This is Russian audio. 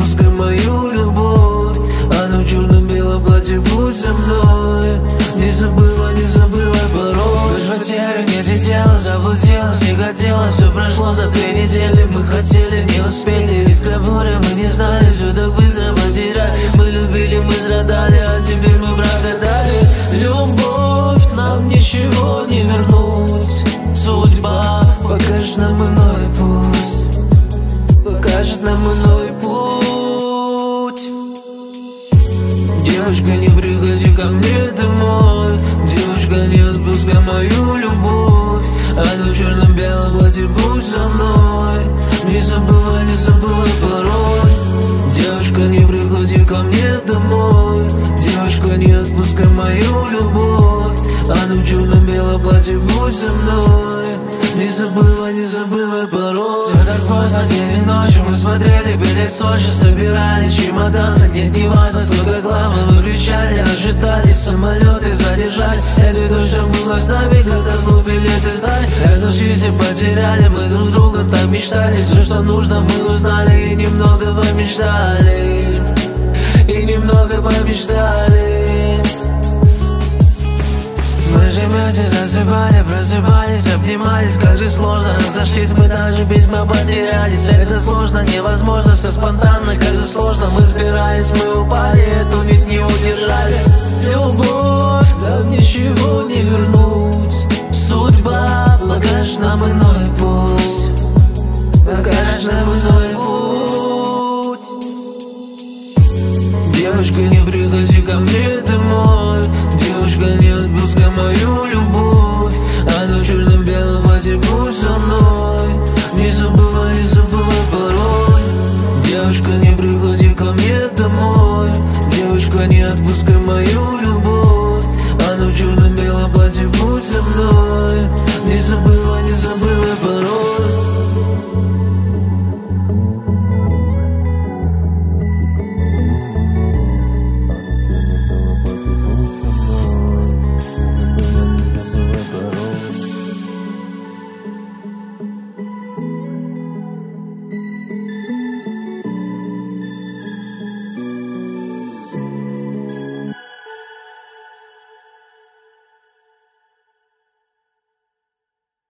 отпускай мою любовь. Она в черно-белом платье, будь со мной. Не забывай порой. Без потери нет и тела, заблудилась, не хотела. Все прошло за 2 недели, мы хотели, не успели. Искра буря, мы не знали, все так быстро потеряли. Мы любили, мы страдали, а теперь мы прогадали. Любовь, нам ничего не вернуть. Судьба покажет нам иной путь, покажет нам иной путь. Девочка, не приходи ко мне домой. Девочка, не отпускай мою любовь. Она в черно-белом платье, будь со мной. Не забывай порой. Девочка, не приходи ко мне домой. Девочка, не отпускай мою любовь. Она в черно-белом платье, будь со мной. Не забывай порой. Все так поздно, день и ночью мы смотрели, пили Сочи, собирали чемоданы. Нет, не важно, сколько хлама мы кричали, ожидали, самолеты задержали. Это то, что было с нами, когда зло билеты сдали. Эту жизнь потеряли, мы друг с другом так мечтали. Все, что нужно, мы узнали и немного помечтали. И немного помечтали. Мы же вместе засыпали, просыпались, обнимались. Как же сложно, разошлись мы, даже письма потерялись. Это сложно, невозможно, все спонтанно. Как же сложно, мы спирались, мы упали, эту нить не удержали. Любовь, нам ничего не вернуть. Судьба покажет нам иной путь, покажет нам иной путь. Девочка, не приходи ко мне домой. Девочка, не отпускай мою любовь. Она в черно-белом платье, будь со мной. Не забывай порой. Девочка, не приходи ко мне домой. Девочка, не отпускай мою любовь. Она в черно-белом платье, будь со мной. Не забывай